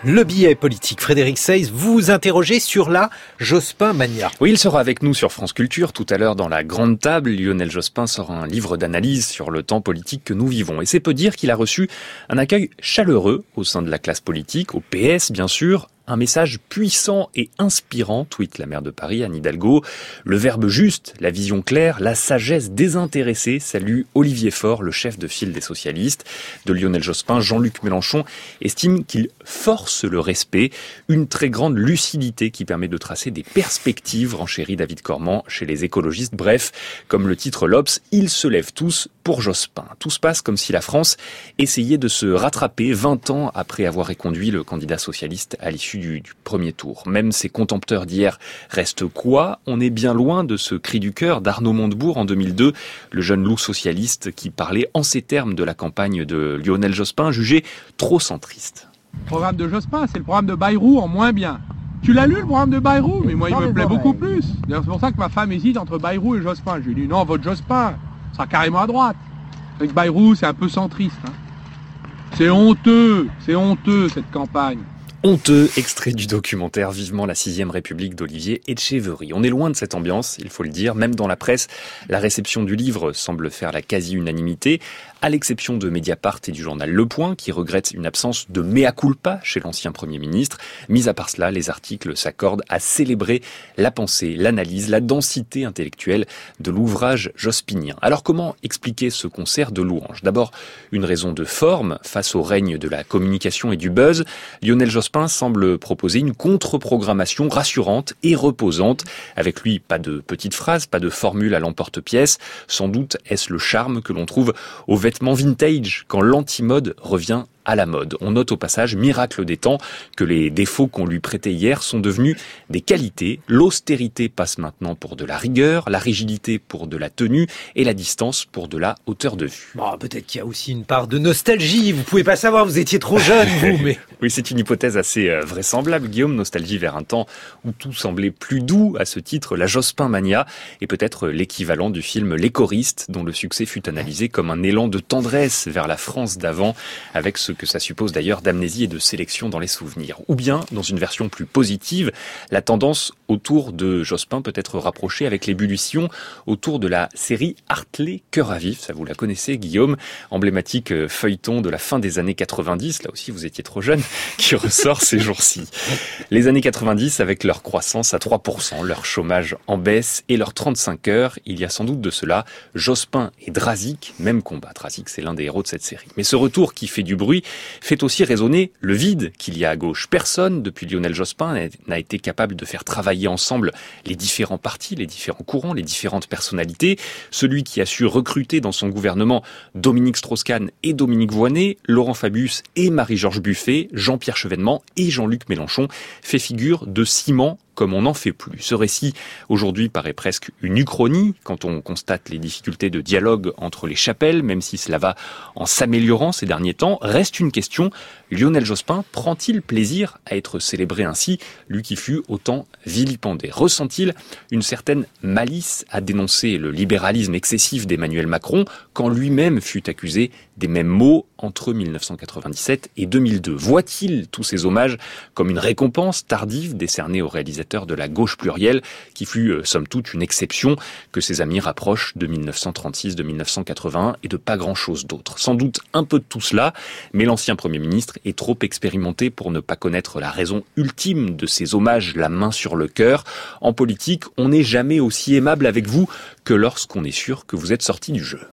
Le billet politique. Frédéric Seyss, vous vous interrogez sur la Jospin-mania. Oui, il sera avec nous sur France Culture tout à l'heure dans la grande table. Lionel Jospin sort un livre d'analyse sur le temps politique que nous vivons. Et c'est peu dire qu'il a reçu un accueil chaleureux au sein de la classe politique, au PS bien sûr. Un message puissant et inspirant, tweet la maire de Paris, Anne Hidalgo. Le verbe juste, la vision claire, la sagesse désintéressée, salue Olivier Faure, le chef de file des socialistes. De Lionel Jospin, Jean-Luc Mélenchon estime qu'il force le respect, une très grande lucidité qui permet de tracer des perspectives, renchérit David Cormand chez les écologistes. Bref, comme le titre l'Obs, ils se lèvent tous pour Jospin. Tout se passe comme si la France essayait de se rattraper 20 ans après avoir éconduit le candidat socialiste à l'issue du premier tour. Même ses contempteurs d'hier restent quoi ? On est bien loin de ce cri du cœur d'Arnaud Montebourg en 2002, le jeune loup socialiste qui parlait en ces termes de la campagne de Lionel Jospin, jugé trop centriste. Le programme de Jospin, c'est le programme de Bayrou en moins bien. Tu l'as lu le programme de Bayrou ? Mais moi il me plaît beaucoup plus. D'ailleurs c'est pour ça que ma femme hésite entre Bayrou et Jospin. Je lui dis non, vote Jospin, ça sera carrément à droite. Avec Bayrou c'est un peu centriste. C'est honteux cette campagne. Honteux, extrait du documentaire Vivement la 6ème République d'Olivier Etcheverry. On est loin de cette ambiance, il faut le dire. Même dans la presse, la réception du livre semble faire la quasi-unanimité, à l'exception de Mediapart et du journal Le Point, qui regrettent une absence de mea culpa chez l'ancien Premier ministre. Mis à part cela, les articles s'accordent à célébrer la pensée, l'analyse, la densité intellectuelle de l'ouvrage jospinien. Alors comment expliquer ce concert de louanges ? D'abord, une raison de forme, face au règne de la communication et du buzz. Lionel Jospin semble proposer une contre-programmation rassurante et reposante. Avec lui, pas de petites phrases, pas de formules à l'emporte-pièce. Sans doute est-ce le charme que l'on trouve aux vêtements vintage quand l'anti-mode revient à la mode. On note au passage, miracle des temps, que les défauts qu'on lui prêtait hier sont devenus des qualités. L'austérité passe maintenant pour de la rigueur, la rigidité pour de la tenue et la distance pour de la hauteur de vue. Bon, peut-être qu'il y a aussi une part de nostalgie. Vous pouvez pas savoir, vous étiez trop jeune, vous, mais... Oui, c'est une hypothèse assez vraisemblable, Guillaume. Nostalgie vers un temps où tout semblait plus doux. À ce titre, la Jospin-mania est peut-être l'équivalent du film Les choristes, dont le succès fut analysé comme un élan de tendresse vers la France d'avant, avec ce que ça suppose d'ailleurs d'amnésie et de sélection dans les souvenirs. Ou bien, dans une version plus positive, la tendance autour de Jospin peut être rapprochée avec l'ébullition autour de la série Hartley Cœur à vif. Ça, vous la connaissez, Guillaume, emblématique feuilleton de la fin des années 90. Là aussi, vous étiez trop jeune, qui ressort ces jours-ci. Les années 90, avec leur croissance à 3%, leur chômage en baisse et leurs 35 heures, il y a sans doute de cela Jospin et Drazik, même combat. Drazik, c'est l'un des héros de cette série. Mais ce retour qui fait du bruit fait aussi résonner le vide qu'il y a à gauche. Personne, depuis Lionel Jospin, n'a été capable de faire travailler ensemble les différents partis, les différents courants, les différentes personnalités. Celui qui a su recruter dans son gouvernement Dominique Strauss-Kahn et Dominique Voynet, Laurent Fabius et Marie-Georges Buffet, Jean-Pierre Chevènement et Jean-Luc Mélenchon, fait figure de ciment comme on n'en fait plus. Ce récit, aujourd'hui, paraît presque une uchronie quand on constate les difficultés de dialogue entre les chapelles, même si cela va en s'améliorant ces derniers temps. Reste une question, Lionel Jospin prend-il plaisir à être célébré ainsi, lui qui fut autant vilipendé ? Ressent-il une certaine malice à dénoncer le libéralisme excessif d'Emmanuel Macron quand lui-même fut accusé des mêmes mots entre 1997 et 2002 ? Voit-il tous ces hommages comme une récompense tardive décernée au réalisateur de la gauche plurielle, qui fut somme toute une exception que ses amis rapprochent de 1936, de 1981 et de pas grand-chose d'autre. Sans doute un peu de tout cela, mais l'ancien Premier ministre est trop expérimenté pour ne pas connaître la raison ultime de ces hommages la main sur le cœur. En politique, on n'est jamais aussi aimable avec vous que lorsqu'on est sûr que vous êtes sorti du jeu.